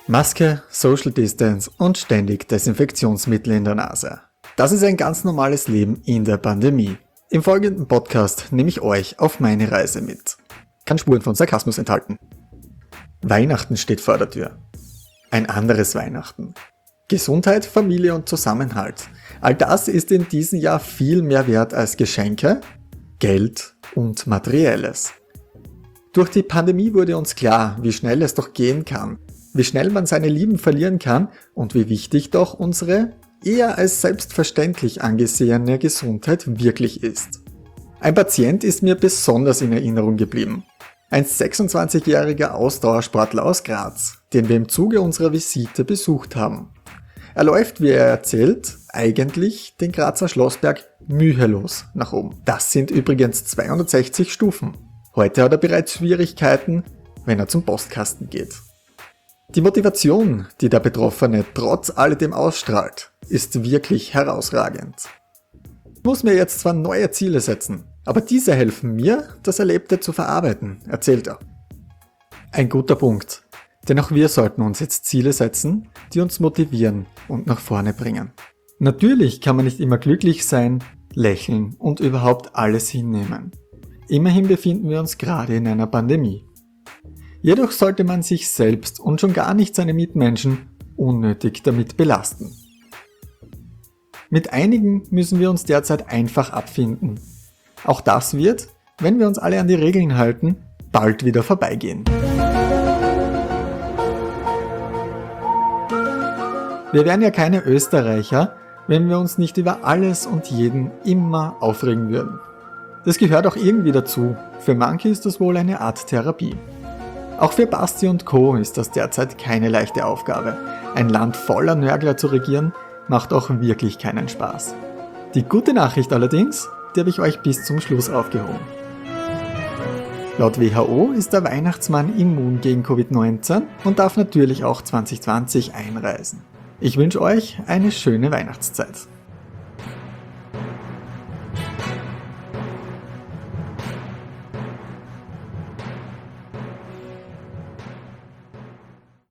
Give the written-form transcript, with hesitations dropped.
Maske, Social Distance und ständig Desinfektionsmittel in der Nase. Das ist ein ganz normales Leben in der Pandemie. Im folgenden Podcast nehme ich euch auf meine Reise mit. Kann Spuren von Sarkasmus enthalten. Weihnachten steht vor der Tür. Ein anderes Weihnachten. Gesundheit, Familie und Zusammenhalt. All das ist in diesem Jahr viel mehr wert als Geschenke, Geld und Materielles. Durch die Pandemie wurde uns klar, wie schnell es doch gehen kann, wie schnell man seine Lieben verlieren kann und wie wichtig doch unsere eher als selbstverständlich angesehene Gesundheit wirklich ist. Ein Patient ist mir besonders in Erinnerung geblieben. Ein 26-jähriger Ausdauersportler aus Graz, den wir im Zuge unserer Visite besucht haben. Er läuft, wie er erzählt, eigentlich den Grazer Schlossberg mühelos nach oben. Das sind übrigens 260 Stufen. Heute hat er bereits Schwierigkeiten, wenn er zum Postkasten geht. Die Motivation, die der Betroffene trotz alledem ausstrahlt, ist wirklich herausragend. Ich muss mir jetzt zwar neue Ziele setzen, aber diese helfen mir, das Erlebte zu verarbeiten, erzählt er. Ein guter Punkt, denn auch wir sollten uns jetzt Ziele setzen, die uns motivieren und nach vorne bringen. Natürlich kann man nicht immer glücklich sein, lächeln und überhaupt alles hinnehmen. Immerhin befinden wir uns gerade in einer Pandemie. Jedoch sollte man sich selbst und schon gar nicht seine Mitmenschen unnötig damit belasten. Mit einigen müssen wir uns derzeit einfach abfinden. Auch das wird, wenn wir uns alle an die Regeln halten, bald wieder vorbeigehen. Wir wären ja keine Österreicher, wenn wir uns nicht über alles und jeden immer aufregen würden. Das gehört auch irgendwie dazu. Für manche ist das wohl eine Art Therapie. Auch für Basti und Co. ist das derzeit keine leichte Aufgabe. Ein Land voller Nörgler zu regieren, macht auch wirklich keinen Spaß. Die gute Nachricht allerdings, die habe ich euch bis zum Schluss aufgehoben. Laut WHO ist der Weihnachtsmann immun gegen Covid-19 und darf natürlich auch 2020 einreisen. Ich wünsche euch eine schöne Weihnachtszeit.